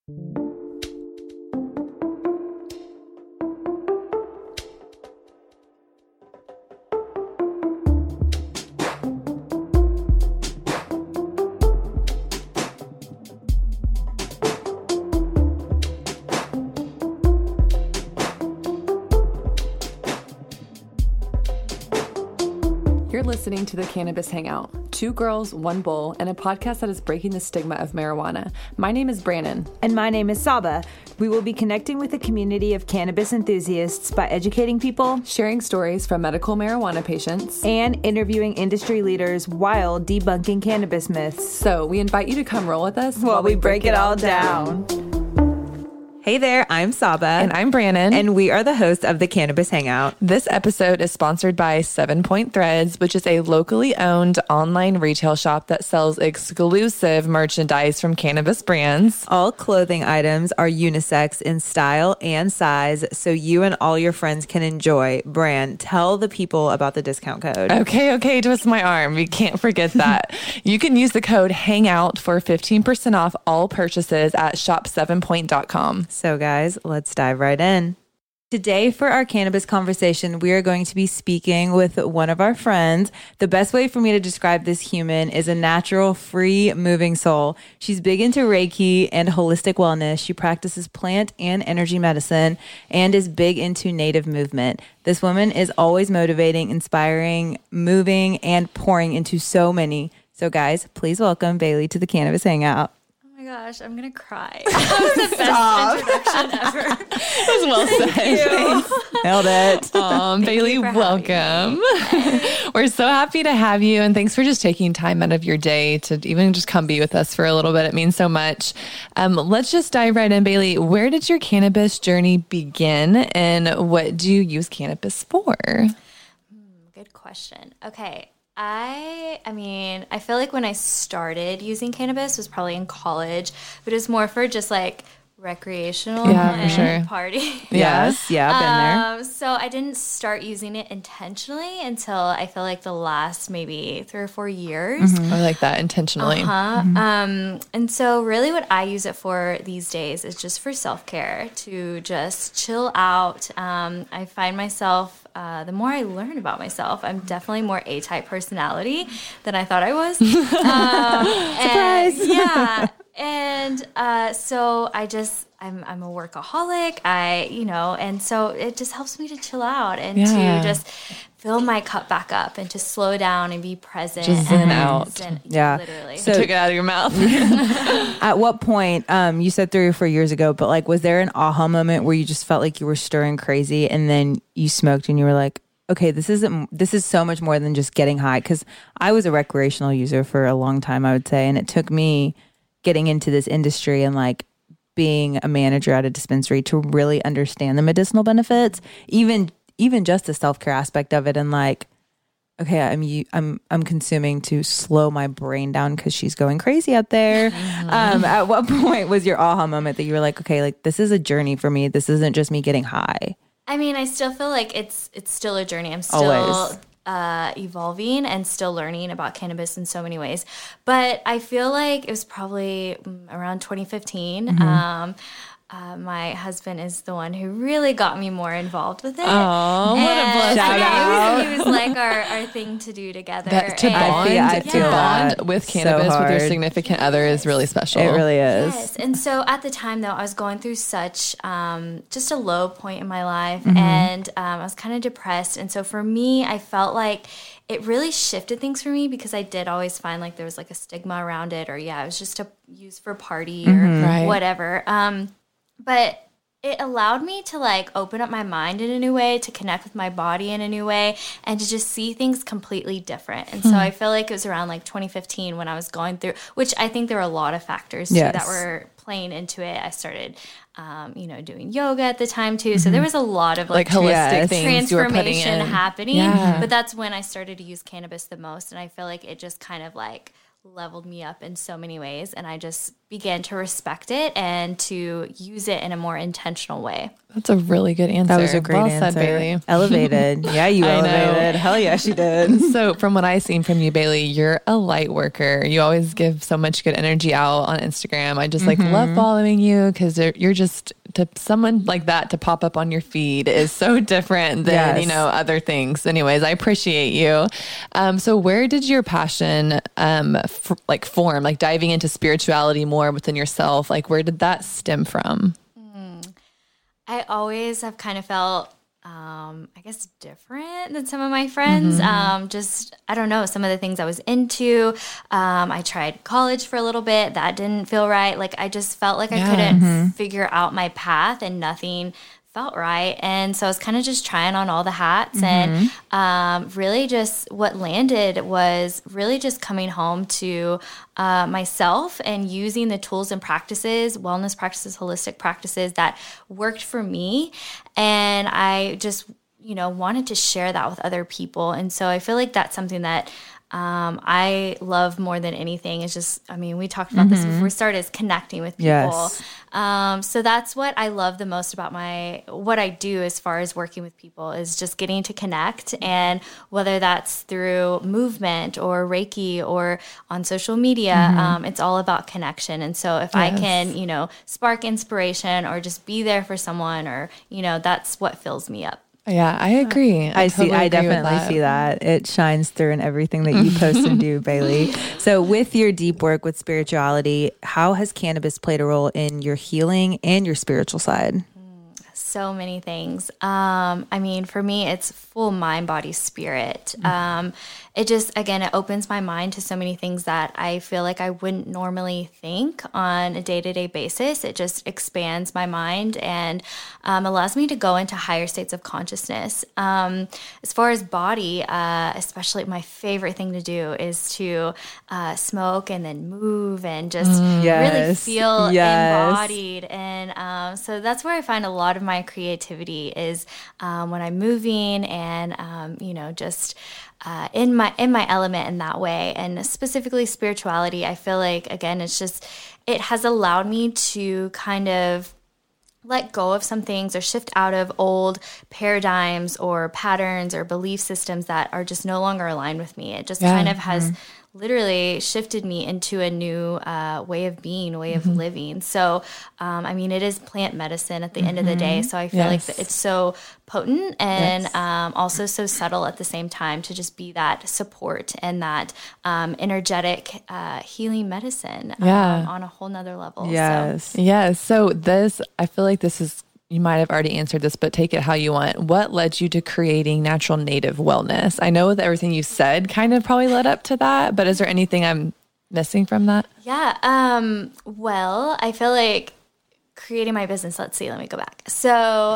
You're listening to the Cannabis Hangout, 2 girls, 1 bowl, and a podcast that is breaking the stigma of marijuana. My name is Brannon. And my name is Saba. We will be connecting with a community of cannabis enthusiasts by educating people, Sharing stories from medical marijuana patients, and interviewing industry leaders while debunking cannabis myths. So we invite you to come roll with us while we break it all down. Hey there, I'm Saba. And I'm Brannon. And we are the hosts of the Cannabis Hangout. This episode is sponsored by 7 Point Threads, which is a locally owned online retail shop that sells exclusive merchandise from cannabis brands. All clothing items are unisex in style and size, so you and all your friends can enjoy. Bran, tell the people about the discount code. Okay, twist my arm. We can't forget that. You can use the code HANGOUT for 15% off all purchases at shop7point.com. So guys, let's dive right in. Today for our cannabis conversation, we are going to be speaking with one of our friends. The best way for me to describe this human is a natural, free moving soul. She's big into Reiki and holistic wellness. She practices plant and energy medicine and is big into native movement. This woman is always motivating, inspiring, moving, and pouring into so many. So guys, please welcome Bailey to the Cannabis Hangout. Oh my gosh, I'm gonna cry. That was the best introduction ever. That was well said. Nailed it. Bailey, welcome. We're so happy to have you, and thanks for just taking time out of your day to even just come be with us for a little bit. It means so much. Let's just dive right in, Bailey. Where did your cannabis journey begin, and what do you use cannabis for? Good question. Okay. I feel like when I started using cannabis was probably in college, but it was more for just like recreational for sure. party. Yes. Yeah, I've been there. So I didn't start using it intentionally until I feel like the last maybe 3 or 4 years. Mm-hmm. I like that, intentionally. And so really what I use it for these days is just for self-care, to just chill out. I find myself, the more I learn about myself, I'm definitely more A-type personality than I thought I was. Surprise! Yeah. And so I'm a workaholic. And so it just helps me to chill out and to just fill my cup back up and to slow down and be present. Just zen out. Literally. So, I took it out of your mouth. At what point, you said 3 or 4 years ago, but like, was there an aha moment where you just felt like you were stirring crazy and then you smoked and you were like, okay, this is so much more than just getting high? Because I was a recreational user for a long time, I would say. And it took me getting into this industry and like being a manager at a dispensary to really understand the medicinal benefits, even just the self-care aspect of it. And like, okay, I'm consuming to slow my brain down because she's going crazy out there. At what point was your aha moment that you were like, okay, like this is a journey for me. This isn't just me getting high. I mean, I still feel like it's still a journey. I'm still Always. Evolving and still learning about cannabis in so many ways. But I feel like it was probably around 2015. My husband is the one who really got me more involved with it. Oh, what a blessing. Shout out. It was like our thing to do together. To bond with cannabis so with your hard. significant other is really special. It really is. Yes. And so at the time, though, I was going through such just a low point in my life, and I was kind of depressed. And so for me, I felt like it really shifted things for me because I did always find like there was like a stigma around it, or it was just to use for party or whatever. But it allowed me to like open up my mind in a new way, to connect with my body in a new way, and to just see things completely different. And so I feel like it was around like 2015 when I was going through, which I think there were a lot of factors too that were playing into it. I started, doing yoga at the time too. So there was a lot of like holistic things you were putting transformation in. happening. Yeah. But that's when I started to use cannabis the most. And I feel like it just kind of like leveled me up in so many ways. And I just began to respect it and to use it in a more intentional way. That's a really good answer. That was a great answer. Well said, Bailey. Elevated. Yeah, you I know. elevated. Hell yeah, she did. So from what I've seen from you, Bailey, you're a light worker. You always give so much good energy out on Instagram. I just like love following you because you're just, to someone like that to pop up on your feed is so different than, Yes. other things. Anyways, I appreciate you. So where did your passion form, like diving into spirituality more within yourself? Like where did that stem from? I always have kind of felt, I guess, different than some of my friends. Just, I don't know, some of the things I was into. I tried college for a little bit. That didn't feel right. Like, I just felt like I couldn't figure out my path and nothing felt right. And so I was kind of just trying on all the hats and really just what landed was really just coming home to myself and using the tools and practices, wellness practices, holistic practices that worked for me. And I just, wanted to share that with other people. And so I feel like that's something that I love more than anything is just, we talked about this before we started, is connecting with people. Yes. So that's what I love the most about what I do as far as working with people is just getting to connect. And whether that's through movement or Reiki or on social media, it's all about connection. And so if I can, spark inspiration or just be there for someone or, that's what fills me up. Yeah, I agree. I definitely see that. It shines through in everything that you post and do, Bailey. So with your deep work with spirituality, how has cannabis played a role in your healing and your spiritual side? So many things. For me, it's full mind, body, spirit. It just, again, it opens my mind to so many things that I feel like I wouldn't normally think on a day-to-day basis. It just expands my mind and allows me to go into higher states of consciousness. As far as body, especially my favorite thing to do is to smoke and then move and just really feel embodied. And so that's where I find a lot of my creativity is when I'm moving and, just in my element in that way. And specifically spirituality, I feel like, again, it has allowed me to kind of let go of some things or shift out of old paradigms or patterns or belief systems that are just no longer aligned with me. It just kind of has literally shifted me into a new way of being, way of living. So, it is plant medicine at the end of the day. So I feel like that it's so potent and also so subtle at the same time to just be that support and that energetic healing medicine on a whole nother level. Yes. Yes. So I feel like this is, you might have already answered this, but take it how you want. What led you to creating Natural Native Wellness? I know that everything you said kind of probably led up to that, but is there anything I'm missing from that? Yeah. Well, I feel like creating my business, let me go back. So,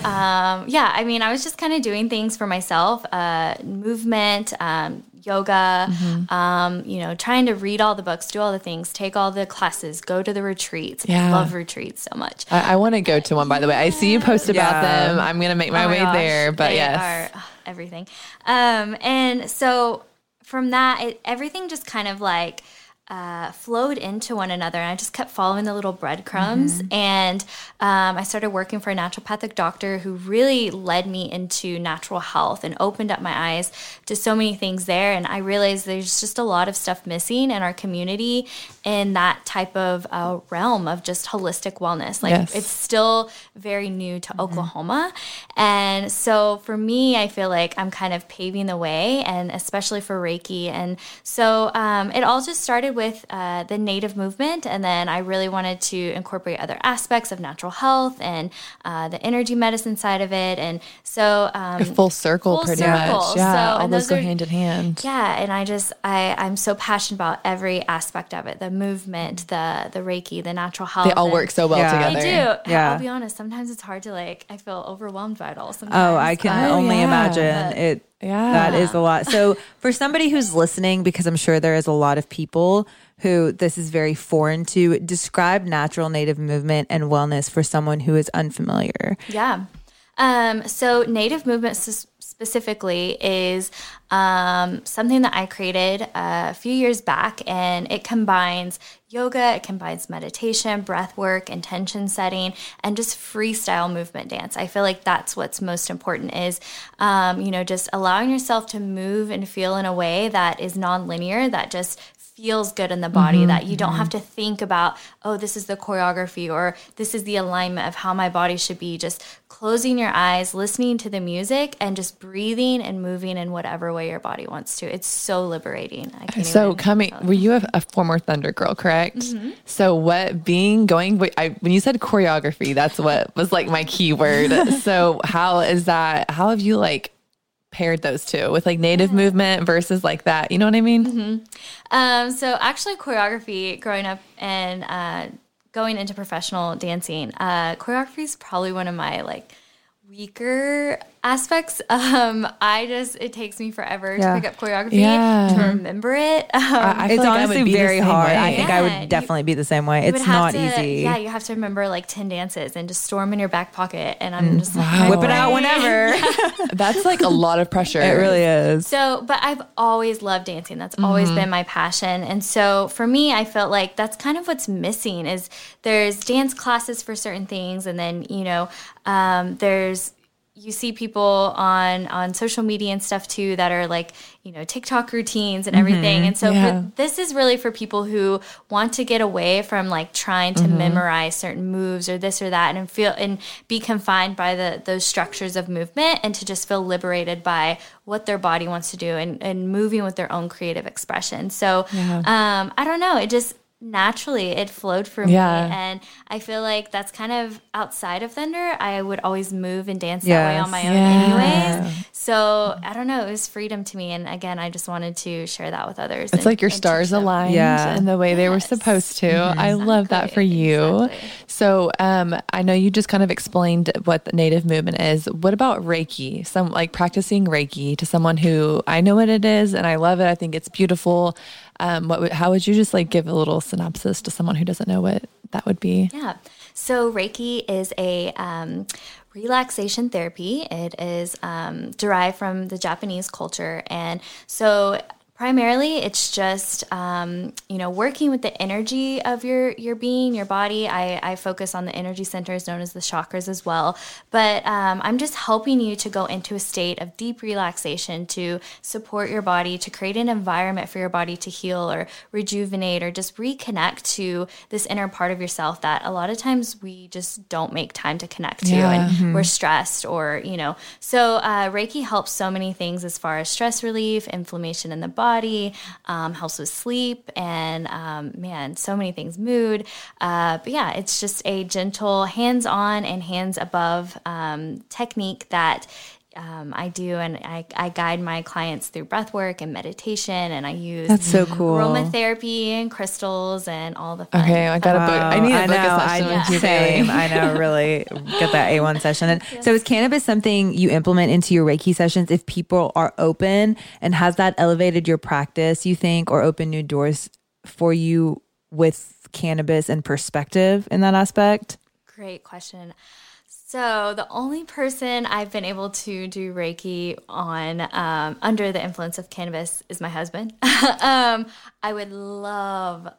I was just kind of doing things for myself, movement, yoga, trying to read all the books, do all the things, take all the classes, go to the retreats. I love retreats so much. I want to go to one, by the way. I see you post about them. I'm going to make my way there, but they are everything. And so from that, everything just kind of like flowed into one another, and I just kept following the little breadcrumbs. And I started working for a naturopathic doctor who really led me into natural health and opened up my eyes to so many things there. And I realized there's just a lot of stuff missing in our community in that type of realm of just holistic wellness. It's still very new to Oklahoma. And so for me, I feel like I'm kind of paving the way, and especially for Reiki. And so it all just started with the Native movement, and then I really wanted to incorporate other aspects of natural health and the energy medicine side of it. And so full circle, pretty much. Yeah, so, all those go hand in hand. Yeah, and I'm so passionate about every aspect of it: the movement, the Reiki, the natural health. They all work so well together. They do. Yeah. I'll be honest. Sometimes it's hard to I feel overwhelmed by it all. Sometimes. Oh, I can only imagine it. Yeah. That is a lot. So for somebody who's listening, because I'm sure there is a lot of people who this is very foreign to, describe natural native movement and wellness for someone who is unfamiliar. Yeah. So native movement specifically is something that I created a few years back, and it combines yoga, it combines meditation, breath work, intention setting, and just freestyle movement dance. I feel like that's what's most important is, just allowing yourself to move and feel in a way that is nonlinear, that just feels good in the body, that you don't have to think about, oh, this is the choreography or this is the alignment of how my body should be. Just closing your eyes, listening to the music, and just breathing and moving in whatever way your body wants to. It's so liberating. Were you a former Thunder girl, correct? Mm-hmm. So when you said choreography, that's what was like my key word. So how have you like paired those two with like native movement versus like that? You know what I mean? Mm-hmm. So actually choreography, growing up and going into professional dancing, choreography is probably one of my like weaker aspects. It takes me forever to pick up choreography, to remember it. It's honestly very hard. I think I would definitely be the same way. It's not easy. Yeah, you have to remember like 10 dances and just store them in your back pocket. And I'm just like, whip it out whenever. That's like a lot of pressure. It really is. So, but I've always loved dancing. That's always been my passion. And so for me, I felt like that's kind of what's missing is there's dance classes for certain things. And then, you see people on social media and stuff too that are like, TikTok routines and everything. And so this is really for people who want to get away from like trying to memorize certain moves or this or that and be confined by those structures of movement, and to just feel liberated by what their body wants to do and moving with their own creative expression. So I don't know, it just naturally it flowed for me, and I feel like that's kind of outside of Thunder. I would always move and dance that way on my own anyways. So I don't know, it was freedom to me, and again, I just wanted to share that with others. It's like your stars aligned in the way they were supposed to. I love that for you. Exactly. So I know you just kind of explained what the native movement is. What about Reiki? Some like practicing Reiki to someone who, I know what it is and I love it. I think it's beautiful. How would you just like give a little synopsis to someone who doesn't know what that would be? Yeah. So Reiki is a relaxation therapy. It is derived from the Japanese culture. And so primarily, it's just, working with the energy of your being, your body. I focus on the energy centers known as the chakras as well. But I'm just helping you to go into a state of deep relaxation to support your body, to create an environment for your body to heal or rejuvenate or just reconnect to this inner part of yourself that a lot of times we just don't make time to connect to, and we're stressed or, So Reiki helps so many things as far as stress relief, inflammation in the body, helps with sleep, and so many things, mood. But yeah, it's just a gentle hands-on and hands above technique that I do, and I guide my clients through breath work and meditation, and I use that's so cool aromatherapy and crystals and all the fun. Okay, I got to book. I need to book a session with you. Same. I know, really get that A1 session. And so is cannabis something you implement into your Reiki sessions if people are open, and has that elevated your practice, you think, or opened new doors for you with cannabis and perspective in that aspect? Great question. So the only person I've been able to do Reiki on under the influence of cannabis is my husband. I would love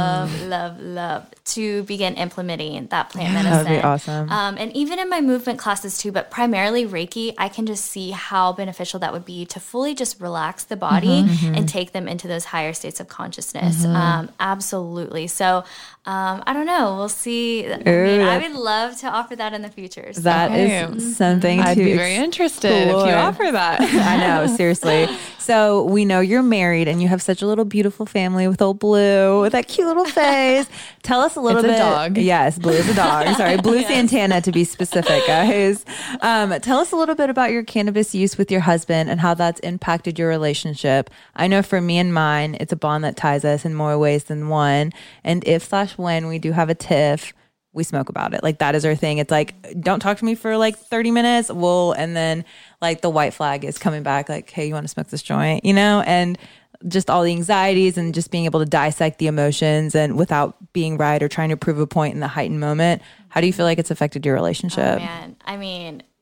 to begin implementing that plant medicine. That'd be awesome. And even in my movement classes too, but primarily Reiki, I can just see how beneficial that would be to fully just relax the body and take them into those higher states of consciousness. Absolutely. So I don't know. We'll see. I would love to offer that in the future. So. That is something I'd be very interested if you offer that. I know, seriously. So we know you're married and you have such a little beautiful family with old Blue, with that cute little face. Tell us a little bit. It's a dog. Yes, Blue is a dog. Sorry, Blue Santana to be specific, guys. Tell us a little bit about your cannabis use with your husband and how that's impacted your relationship. I know for me and mine, it's a bond that ties us in more ways than one. And if/when we do have a tiff, we smoke about it. Like that is our thing. It's like, don't talk to me for like 30 minutes. And then like the white flag is coming back like, hey, you want to smoke this joint, and just all the anxieties and just being able to dissect the emotions and without being right or trying to prove a point in the heightened moment. How do you feel like it's affected your relationship? Oh, man. I mean,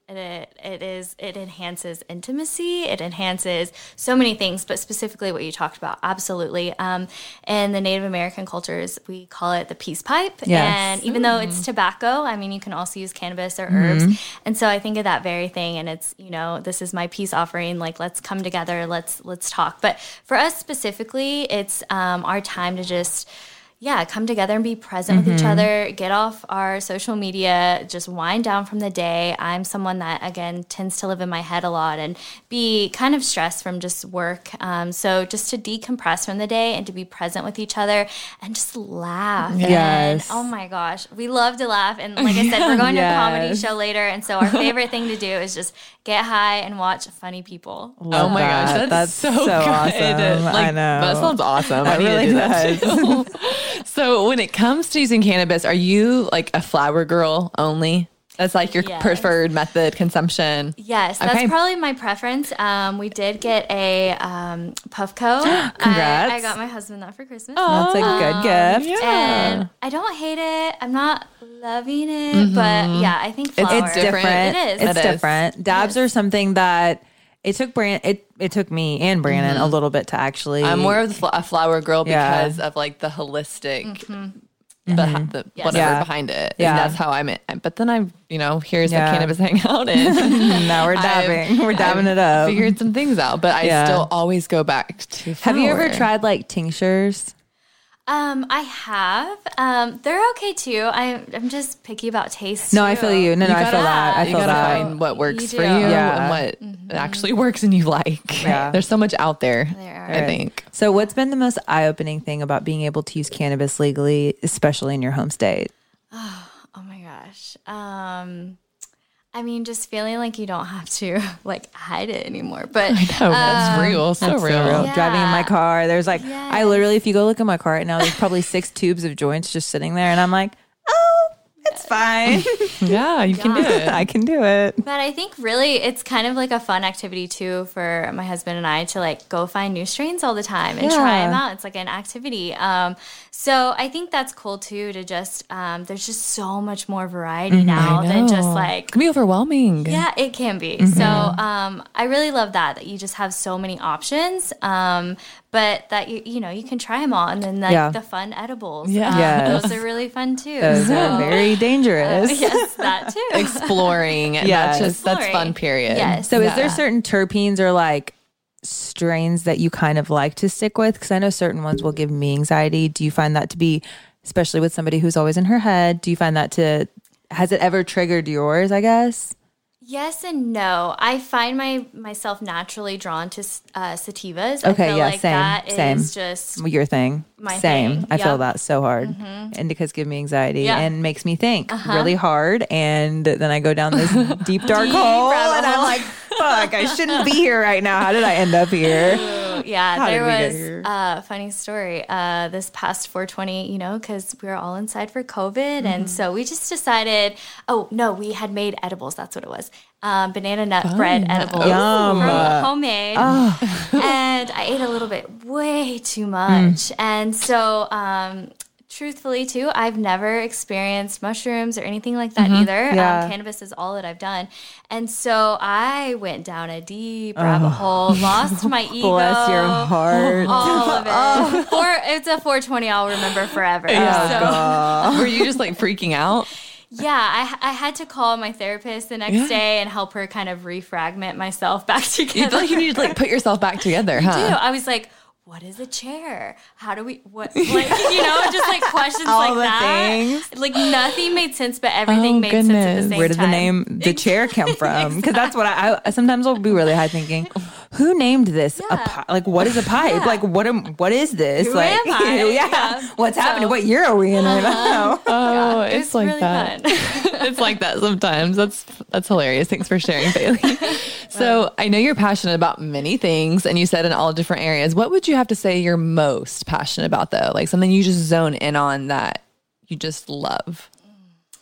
It enhances intimacy. It enhances so many things, but specifically what you talked about, absolutely. In the Native American cultures, we call it the peace pipe. Yes. And even though it's tobacco, I mean, you can also use cannabis or herbs. And so I think of that very thing, and it's, this is my peace offering. Like, let's come together. Let's talk. But for us specifically, it's our time to just come together and be present with each other, get off our social media, just wind down from the day. I'm someone that, again, tends to live in my head a lot and be kind of stressed from just work. So just to decompress from the day and to be present with each other and just laugh. Yes. And, oh my gosh, we love to laugh. And like I said, we're going to a comedy show later. And so our favorite thing to do is just get high and watch funny people. Oh my gosh, that's so good. awesome. Like, I know. That sounds awesome. I need really to do that does. too. So when it comes to using cannabis, are you like a flower girl only? That's like your preferred method consumption? Yes, that's probably my preference. We did get a Puffco. Congrats. I got my husband that for Christmas. That's a good gift. And I don't hate it. I'm not loving it, but yeah, I think flower. It's different. It is. It's different. Dabs are something that it took it took me and Brandon a little bit to actually. I'm more of a flower girl because of like the holistic, the whatever behind it. Yeah. And that's how I'm it. But then here's the cannabis hangout and now we're dabbing. We're dabbing it up. Figured some things out, but I still always go back to flower. Have you ever tried like tinctures? I have. They're okay too. I'm just picky about taste. No, too. I feel you. No, I feel that. I You feel gotta that. find what works You for do. you Yeah. and what actually works and you like. Yeah. There's so much out there, There are. I think. So, what's been the most eye-opening thing about being able to use cannabis legally, especially in your home state? Oh my gosh. I mean, just feeling like you don't have to like hide it anymore. But I know, that's real. So real. Yeah. Driving in my car, there's like, I literally, if you go look at my car right now, there's probably 6 tubes of joints just sitting there. And I'm like, oh, it's fine. Yeah, you can do it. I can do it. But I think really it's kind of like a fun activity too for my husband and I to like go find new strains all the time and try them out. It's like an activity. So I think that's cool too to just, there's just so much more variety now than just like. It can be overwhelming. Yeah, it can be. So I really love that you just have so many options. But that you can try them all, and then like the fun edibles. Yes. Those are really fun too. Those are very dangerous. Yes, that too. Exploring. And that's fun, period. Yes. So is there certain terpenes or like strains that you kind of like to stick with? Because I know certain ones will give me anxiety. Do you find that to be, especially with somebody who's always in her head, do you find that has it ever triggered yours, I guess? Yes and no. I find myself naturally drawn to sativas. Okay, I feel like same, that same. is just Your thing. My Same. thing. I feel Yep. that so hard. Indicas give me anxiety and makes me think really hard. And then I go down this deep, dark hole. rabbit And I'm hole. like, fuck, I shouldn't be here right now. How did I end up here? yeah. How There did we get was here? a funny story. This past 420, because we were all inside for COVID, and so we just decided. Oh no, we had made edibles. That's what it was. Banana nut bread edibles, Yum. from homemade, and I ate a little bit, way too much, and so. Truthfully, too, I've never experienced mushrooms or anything like that either. Yeah. Cannabis is all that I've done. And so I went down a deep rabbit hole, lost my ego. Bless your heart. All of it. It's a 420 I'll remember forever. So, Were you just like freaking out? yeah, I had to call my therapist the next day and help her kind of refragment myself back You together. feel like you need to like put yourself back together, huh? Dude, I was like, what is a chair? How do we, just like questions All like the that. things. Like nothing made sense, but everything made sense at the goodness. same time. Where did the name the chair come from? Because that's what I sometimes I'll be really high thinking, who named this a pipe? Like, what is a pipe? Like, what is this? Who like, am I? Yeah. what's So- happening? What year are we in right now? Oh, It it's was like really that. fun. It's like that sometimes. That's hilarious. Thanks for sharing, Bailey. So I know you're passionate about many things, and you said in all different areas. What would you have to say you're most passionate about, though? Like something you just zone in on that you just love. Yeah,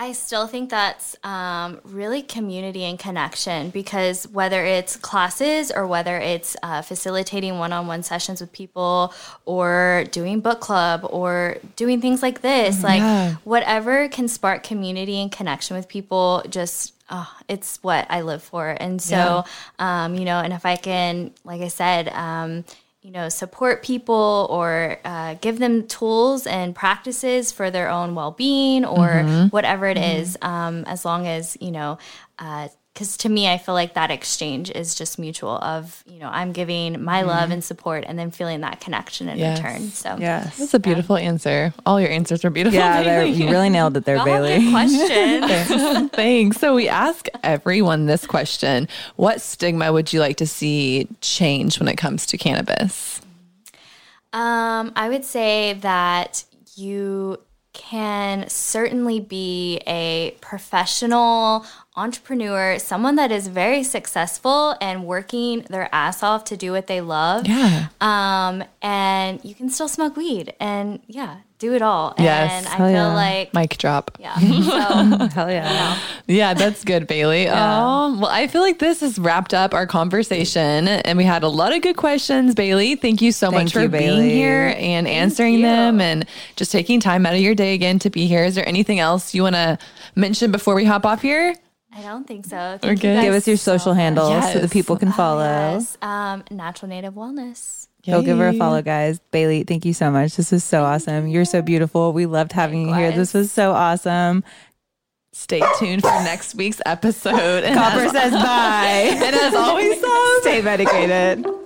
I still think that's really community and connection, because whether it's classes or whether it's facilitating one-on-one sessions with people or doing book club or doing things like this, like whatever can spark community and connection with people, just it's what I live for. And so, you know, and if I can, like I said, you know, support people or give them tools and practices for their own well-being or whatever it is, as long as, you know, because to me, I feel like that exchange is just mutual of, you know, I'm giving my love and support and then feeling that connection in return. So that's a beautiful answer. All your answers were beautiful. Yeah, you really nailed it there, Y'all Bailey. have good questions. Thanks. So we ask everyone this question. What stigma would you like to see change when it comes to cannabis? I would say that you can certainly be a professional entrepreneur, someone that is very successful and working their ass off to do what they love. Yeah. And you can still smoke weed and do it all. Yes. And I feel like Mic drop. so Hell yeah. Yeah, that's good, Bailey. Well, I feel like this has wrapped up our conversation and we had a lot of good questions, Bailey. Thank you so much for being here and answering them and just taking time out of your day again to be here. Is there anything else you want to mention before we hop off here? I don't think so. We're good. Give us your social handles so the people can follow. Yes. Natural Native Wellness. Go give her a follow, guys. Bailey, thank you so much. This was so awesome. You're so beautiful. We loved having you here. This was so awesome. Stay tuned for next week's episode. Copper says bye. And as always, stay medicated.